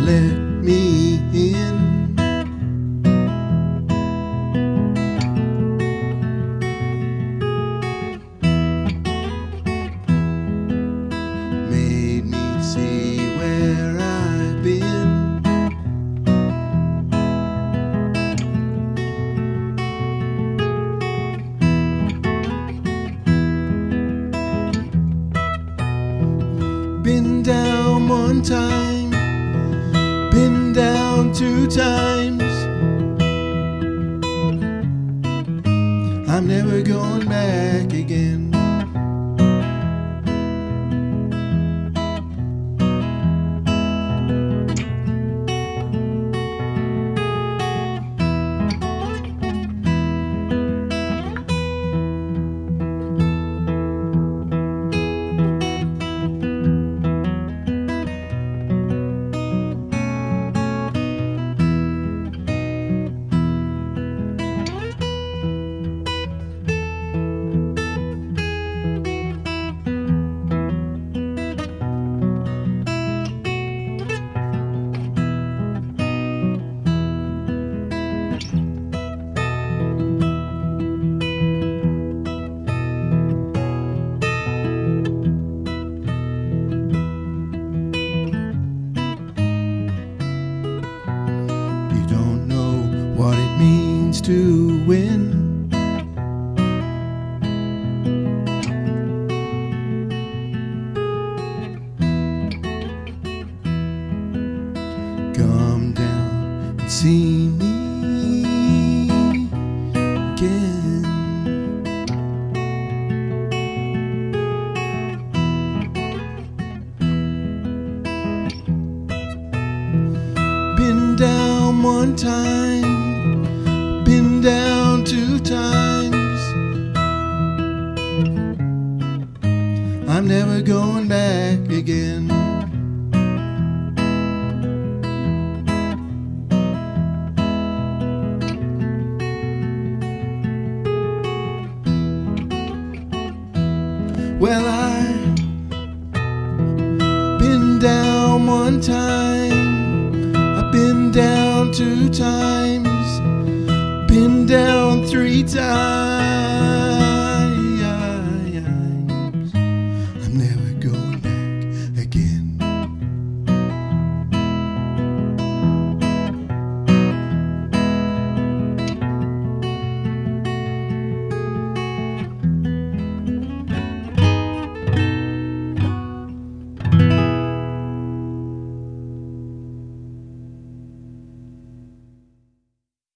let me in. Made me see where I've been. Been down one time, been down 2 times. I'm never going back again. What it means to win. Come down and see me again. Been down one time, been down 2 times. I'm never going back.